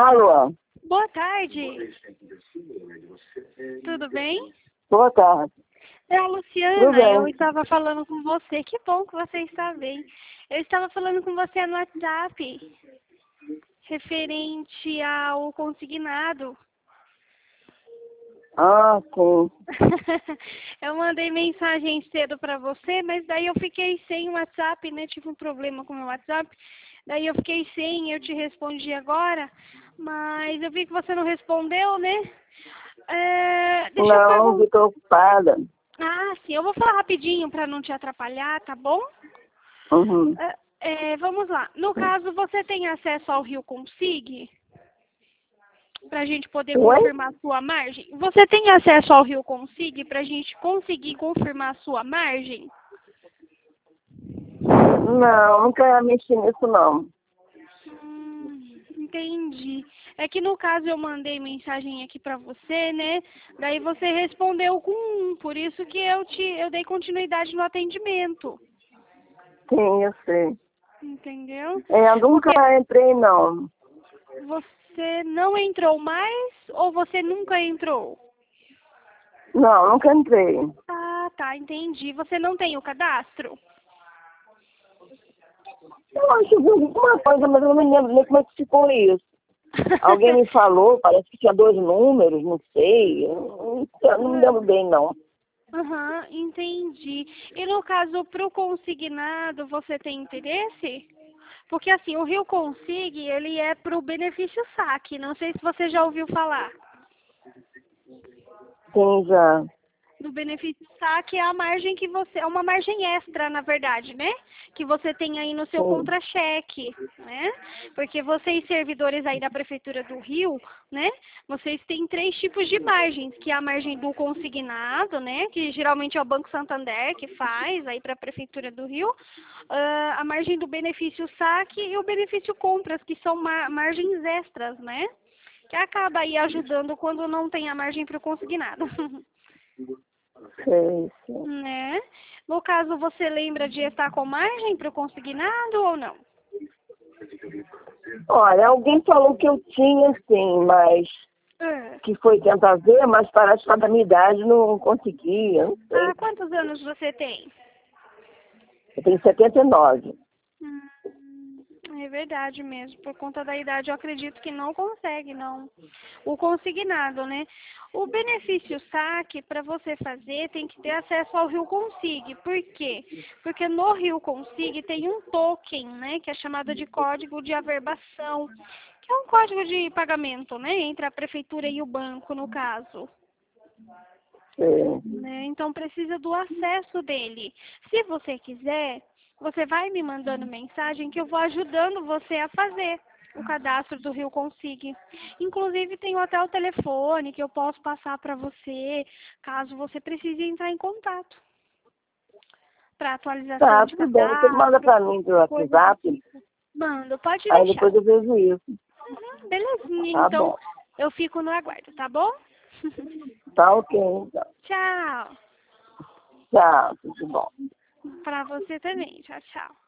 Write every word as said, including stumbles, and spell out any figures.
Alô? Boa tarde. Tudo bem? Boa tarde. É a Tudo Luciana, bem. eu estava falando com você. Que bom que você está bem. Eu estava falando com você no WhatsApp, referente ao consignado. Ah, sim. Eu mandei mensagem cedo para você, mas daí eu fiquei sem o WhatsApp, né? Tive um problema com o meu WhatsApp. Daí eu fiquei sem, eu te respondi agora, mas eu vi que você não respondeu, né? É, deixa eu Não, perguntar. estou ocupada. Ah, sim, eu vou falar rapidinho para não te atrapalhar, tá bom? Uhum. É, é, vamos lá. No caso, você tem acesso ao Rio Consig? Para a gente poder Oi? confirmar a sua margem? Você tem acesso ao Rio Consig para a gente conseguir confirmar a sua margem? Não, nunca mexi nisso, não. Hum, entendi. É que no caso eu mandei mensagem aqui para você, né? Daí você respondeu com um, por isso que eu te eu dei continuidade no atendimento. Sim, eu sei. Entendeu? É, eu nunca Porque entrei, não. você não entrou mais ou você nunca entrou? Não, nunca entrei. Ah, tá, entendi. Você não tem o cadastro? Eu acho que vi alguma coisa, mas eu não me lembro nem como é que ficou isso. Alguém me falou, parece que tinha dois números, não sei. Eu não, eu não me lembro bem, não. Aham, entendi. E no caso, para o consignado, você tem interesse? Porque assim, o Rio Consig, ele é para o benefício saque. Não sei se você já ouviu falar. Sim, já. No benefício saque é a margem que você... É uma margem extra, na verdade, né? Que você tem aí no seu Sim. contra-cheque, né? Porque vocês, servidores aí da Prefeitura do Rio, né? Vocês têm três tipos de margens, que é a margem do consignado, né? Que geralmente é o Banco Santander que faz aí para a Prefeitura do Rio. Ah, a margem do benefício saque e o benefício compras, que são mar margens extras, né? Que acaba aí ajudando quando não tem a margem para o consignado. Sei, sim. Né? No caso, você lembra de estar com margem para o consignado ou não? Olha, alguém falou que eu tinha, sim, mas É. que foi tentar ver, mas parece que a da minha idade não conseguia, não Ah, sei. quantos anos você tem? Eu tenho setenta e nove. Hum, é verdade mesmo. Por conta da idade, eu acredito que não consegue, não. O consignado, né? O benefício saque, para você fazer, tem que ter acesso ao Rio Consig. Por quê? Porque no Rio Consig tem um token, né? Que é chamado de código de averbação. Que é um código de pagamento, né? Entre a prefeitura e o banco, no caso. Sei. Né? Então precisa do acesso dele. Se você quiser, você vai me mandando mensagem que eu vou ajudando você a fazer o cadastro do Rio Consig. Inclusive tenho até o telefone que eu posso passar para você, caso você precise entrar em contato para atualização Tá, de tudo bem. Você manda cadastro, pra mim pelo coisa do WhatsApp, tipo. Manda, pode aí deixar. depois eu vejo isso. Uhum, belezinha, Tá então bom. eu fico no aguardo, tá bom? Tá ok, então. Tchau. Tchau, tudo bom. Para você também. Tchau, tchau.